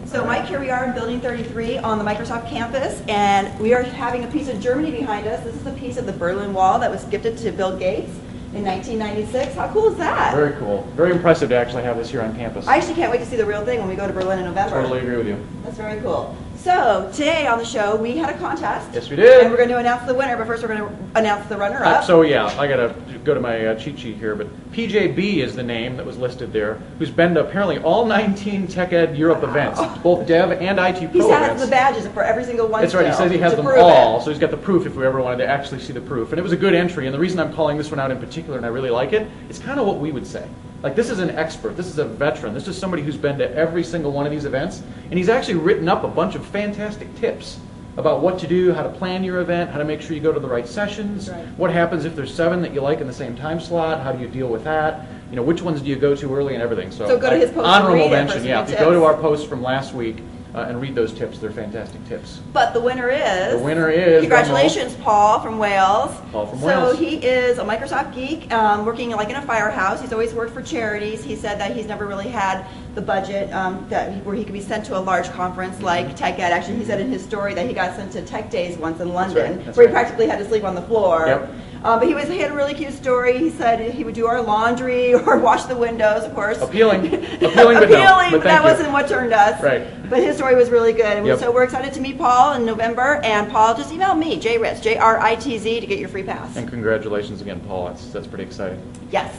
So Mike, here we are in Building 33 on the Microsoft campus, and we are having a piece of Germany behind us. This is a piece of the Berlin Wall that was gifted to Bill Gates in 1996. How cool is that? Very cool. Very impressive to actually have this here on campus. I actually can't wait to see the real thing when we go to Berlin in November. Totally agree with you. That's very cool. So today on the show, we had a contest. Yes, we did. And we're going to announce the winner, but first we're going to announce the runner-up. So yeah, I got to go to my cheat sheet here, but PJB is the name that was listed there, who's been to apparently all 19 TechEd Europe events, both Dev and IT Pro He events. has the badges for every single one. That's right, he still, says he has to them prove all, it. so he's got the proof if we ever wanted to actually see the proof. And it was a good entry, and the reason I'm calling this one out in particular, and I really like it, it's kind of what we would say. Like, this is an expert, this is a veteran, this is somebody who's been to every single one of these events, and he's actually written up a bunch of fantastic tips about what to do, how to plan your event, how to make sure you go to the right sessions, right. What happens if there's 7 that you like in the same time slot, how do you deal with that, you know, which ones do you go to early and everything. So go to his post and honorable read it for mention, some yeah, good if you go to tips. our post from last week and read those tips, they're fantastic tips. But the winner is... The winner is... Congratulations, Paul from Wales. Paul from So Wales. he is a Microsoft geek, working like in a firehouse. He's always worked for charities. He said that he's never really had the budget where he could be sent to a large conference like TechEd. Actually, he said in his story that he got sent to Tech Days once in London, That's where right. he practically had to sleep on the floor. Yep. But he had a really cute story. He said he would do our laundry or wash the windows, of course. Appealing, but no. Appealing, But but that thank you. wasn't what turned us. Right. But his story was really good. And Yep. so we're excited to meet Paul in November. And Paul, just email me, JRitz, JRITZ, to get your free pass. And congratulations again, Paul. That's pretty exciting. Yes.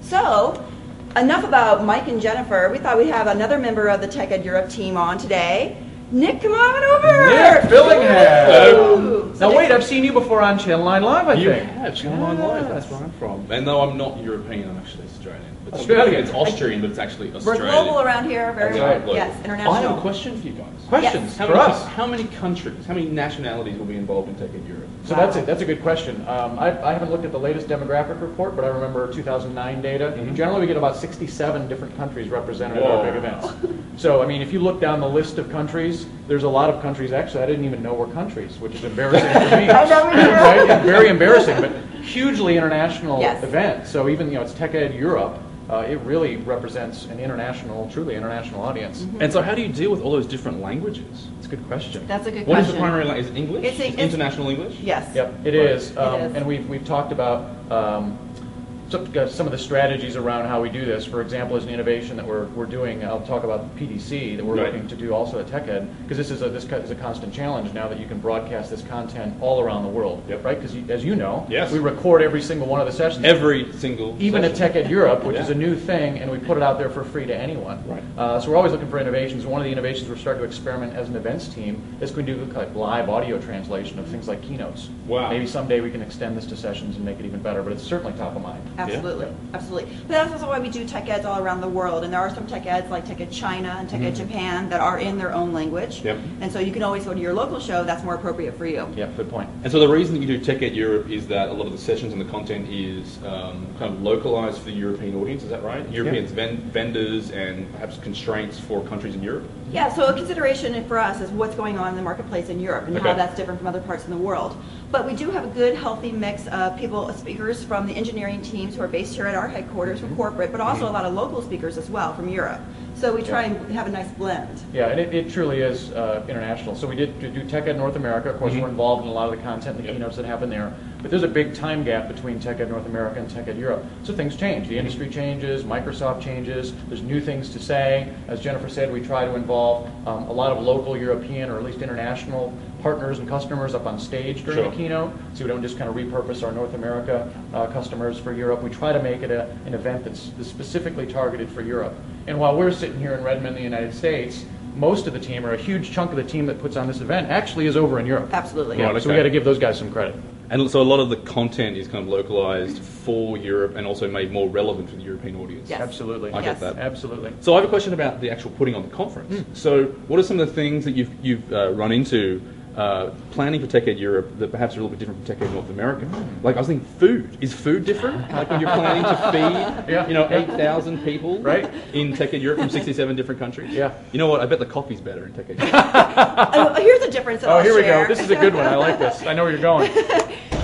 So, enough about Mike and Jennifer. We thought we'd have another member of the TechEd Europe team on today. Nick, come on over. Nick Billingham. Ooh. So Now Nick- wait, I've seen you before on Channel 9 Live, I You think. have Channel 9 Live, that's where I'm from. And though I'm not European, I'm actually Australian. But Australian. It's Austrian, but it's actually We're Australian. global around here. Very That's right, global. global. Yes, international. I have a question for you guys. Questions How for many, us. how many countries, how many nationalities will be involved in TechEd Europe? So that's a good question. I haven't looked at the latest demographic report, but I remember 2009 data. Generally, we get about 67 different countries represented at our Whoa. big events. So, I mean, if you look down the list of countries, there's a lot of countries. Actually, I didn't even know were countries, which is embarrassing for me. I know, me too. Right? Yeah, very embarrassing, but hugely international Yes. event. So even, it's TechEd Europe. It really represents an truly international audience. And so how do you deal with all those different languages? It's a good question. That's a good What is question. the primary language? Is it English? It's Is international English? Yes. Yep, it Right. is. It is. And we've talked about some of the strategies around how we do this. For example, as an innovation that we're doing, I'll talk about PDC that we're Right. looking to do also at TechEd, because this is a constant challenge now that you can broadcast this content all around the world, Yep. right? Because as you know, Yes. we record every single one of the sessions. Every single Even at session. TechEd Europe, which Yeah. is a new thing, and we put it out there for free to anyone. Right. So we're always looking for innovations. One of the innovations we're starting to experiment as an events team is we can do like live audio translation of things like keynotes. Wow. Maybe someday we can extend this to sessions and make it even better, but it's certainly top of mind. Absolutely, Yeah. absolutely. But that's also why we do tech eds all around the world. And there are some tech eds like TechEd China and TechEd Japan that are in their own language. Yep. And so you can always go to your local show that's more appropriate for you. Yeah, good point. And so the reason that you do TechEd Europe is that a lot of the sessions and the content is kind of localized for the European audience, is that right? European vendors and perhaps constraints for countries in Europe? Yeah, so a consideration for us is what's going on in the marketplace in Europe and how Okay. that's different from other parts in the world. But we do have a good, healthy mix of speakers from the engineering teams who are based here at our headquarters from corporate, but also a lot of local speakers as well from Europe. So we try and have a nice blend. Yeah, and it truly is international. So we did do TechEd North America. Of course, we're involved in a lot of the content and the keynotes that happen there. But there's a big time gap between TechEd North America and TechEd Europe. So things change. The industry changes. Microsoft changes. There's new things to say. As Jennifer said, we try to involve a lot of local European or at least international partners and customers up on stage during Sure. the keynote. So we don't just kind of repurpose our North America customers for Europe. We try to make it an event that's specifically targeted for Europe. And while we're sitting here in Redmond, the United States, most of the team, or a huge chunk of the team that puts on this event, actually is over in Europe. Absolutely. Yeah, Right, so we okay. got to give those guys some credit. And so a lot of the content is kind of localized for Europe and also made more relevant for the European audience. Yes. Absolutely. I Yes. get that. Absolutely. So I have a question about the actual putting on the conference. So what are some of the things that you've run into planning for TechEd Europe that perhaps are a little bit different from TechEd North America? Like I was thinking food. Is food different? Like when you're planning to feed, Yeah. 8,000 people Right. in TechEd Europe from 67 different countries? Yeah. You know what? I bet the coffee's better in TechEd Europe. Here's a difference that Oh, I'll here we share. go. This is a good one. I like this. I know where you're going.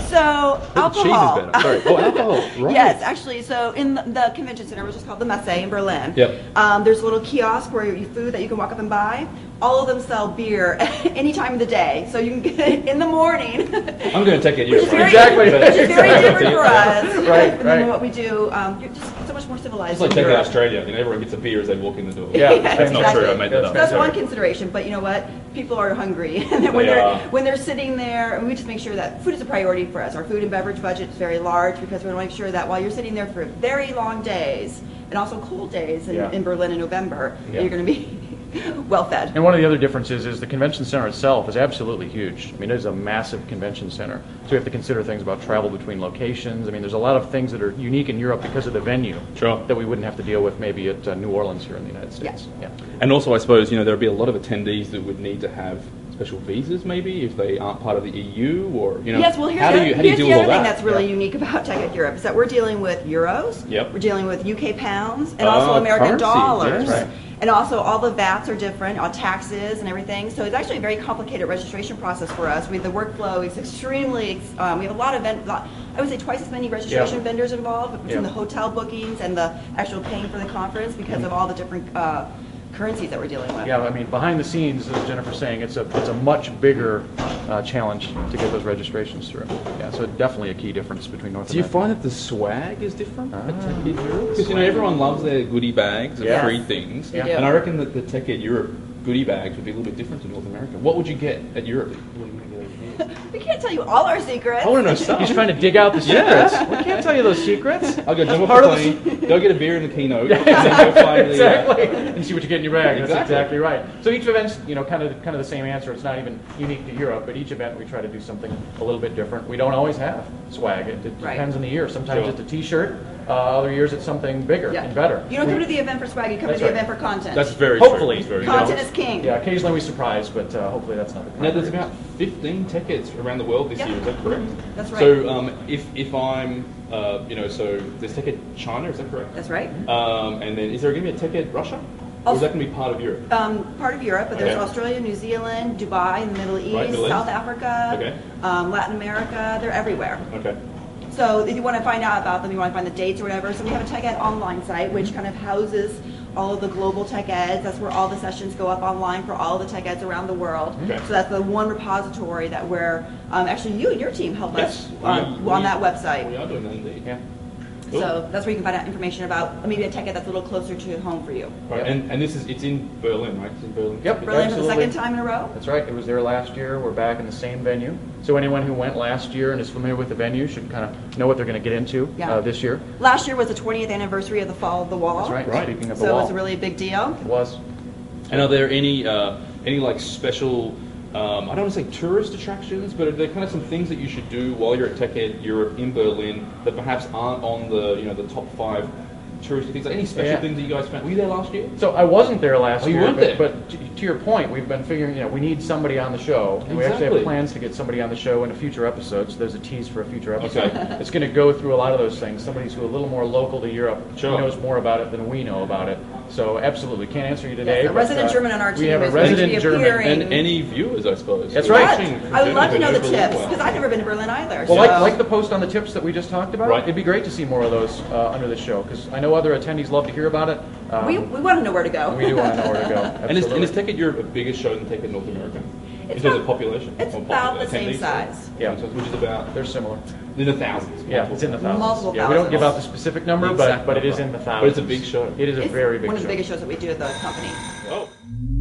So But the cheese is alcohol. better. Sorry. Oh, alcohol. Right. Yes, actually. So in the convention center, which is called the Messe in Berlin, Yep. there's a little kiosk where you food that you can walk up and buy. All of them sell beer any time of the day, so you can get it in the morning. I'm going to take it. Which is very, Exactly. which is very different for us Right, than right. what we do. You're just so much more civilized. It's like in taking Europe. Australia. You know, everyone gets a beer as they walk in the door. Yeah, That's not exactly. true. I made that up. That's Sorry. one consideration, but you know what? People are hungry, and then They are. when they're sitting there, and we just make sure that food is a priority for us. Our food and beverage budget is very large because we want to make sure that while you're sitting there for very long days and also cold days Yeah. in Berlin in November, Yeah. you're going to be well fed. And one of the other differences is the convention center itself is absolutely huge. I mean, it is a massive convention center. So we have to consider things about travel between locations. I mean, there's a lot of things that are unique in Europe because of the venue Sure. that we wouldn't have to deal with maybe at New Orleans here in the United States. Yeah. And also, I suppose, you know, there'd be a lot of attendees that would need to have special visas, maybe, if they aren't part of the EU, or, you know, Yes, well, here's how the, do you here's deal the with other all thing that? that's really unique about Tech at Europe is that we're dealing with euros, Yep. we're dealing with UK pounds, and also American currency, dollars. yes. Right. And also all the VATs are different, all taxes and everything. So it's actually a very complicated registration process for us. The workflow is extremely, we have a lot of, I would say twice as many registration Yeah. vendors involved between Yeah. the hotel bookings and the actual paying for the conference because of all the different currencies that we're dealing with. Yeah, I mean, behind the scenes, as Jennifer's saying, it's a much bigger challenge to get those registrations through. Yeah, so definitely a key difference between North Do you America. find that the swag is different at Ah, Tech Ed Europe? Because, you know, everyone loves their goodie bags of Yes. free things. Yeah. And I reckon that the Tech Ed Europe goodie bags would be a little bit different to North America. What would you get at Europe? What are you going to get over here? We can't tell you all our secrets. I want to know some. He's trying to dig out the Yeah. secrets. We can't tell you those secrets. I'll go jump Part off of the the plane, go get a beer in the keynote, and then go find the... Exactly. And see what you get in your bag. That's Exactly. exactly right. So each event's, you know, kind of the same answer. It's not even unique to Europe, but each event we try to do something a little bit different. We don't always have swag. It Right. depends on the year. Sometimes Sure. it's a T-shirt. Other years it's something bigger Yeah. and better. You don't come to the event for swag, you come to That's the right. event for content. That's very Hopefully. true. That's very Content true. is king. Yeah, occasionally we surprise, but hopefully that's not the Now, primary there's about 15 tech eds around the world this Yep. year, is that correct? That's right. So if I'm, you know, so there's Tech Ed China, is that correct? That's right. And then is there going to be a Tech Ed Russia? Or is that going to be part of Europe? Part of Europe, but there's Okay. Australia, New Zealand, Dubai in the Middle East, Right, Middle East. South Africa, Okay. Latin America. They're everywhere. Okay. So if you want to find out about them, you want to find the dates or whatever. So we have a Tech Ed online site, which kind of houses all of the global Tech Eds. That's where all the sessions go up online for all the Tech Eds around the world. Okay. So that's the one repository that we're, actually you and your team help us we- on that website. We are doing that indeed. Yeah. Cool. So that's where you can find out information about maybe a Tech Ed that's a little closer to home for you. Right. And this is, it's in Berlin, right? It's in Berlin. Yep. Berlin for the Absolutely. second time in a row. That's right. It was there last year. We're back in the same venue. So anyone who went last year and is familiar with the venue should kind of know what they're going to get into Yeah. this year. Last year was the 20th anniversary of the Fall of the Wall. That's right. Right. Speaking of the So wall, it was a really big deal. it was. And are there any like special, I don't want to say tourist attractions, but are there kind of some things that you should do while you're at Tech Ed Europe in Berlin that perhaps aren't on the, you know, the top 5 touristy things? Any special Yeah. things that you guys found? Were you there last year? So I wasn't there last Oh, you year, weren't there? but to your point, we've been figuring, you know, we need somebody on the show. And we actually Exactly. have plans to get somebody on the show in a future episode. So there's a tease for a future episode. Okay. It's going to go through a lot of those things. Somebody who's a little more local to Europe, Sure. who knows more about it than we know about it. So absolutely, can't answer you today. Yes, a but, resident German on our We team have a is going to resident be German. appearing. And any viewers, I suppose. That's who are right. watching from I would love to know the Berlin as tips well. because I've never been to Berlin either. Well, so. like the post on the tips that we just talked about, Right. it'd be great to see more of those under the show because I know other attendees love to hear about it. we want to know where to go. We do want to know where to go. And is Absolutely. Tech Ed Europe a bigger show than Tech Ed North America? In It's terms about- of population? it's Or about the same attendees? size. Yeah. Which is about They're similar. in the thousands. Yeah, it's in the thousands. Multiple Yeah, we don't give thousands. out the specific number, Exact but it is number. in the thousands. But it's a big show. It is a It's very big one of show. the biggest shows that we do at the company. Oh.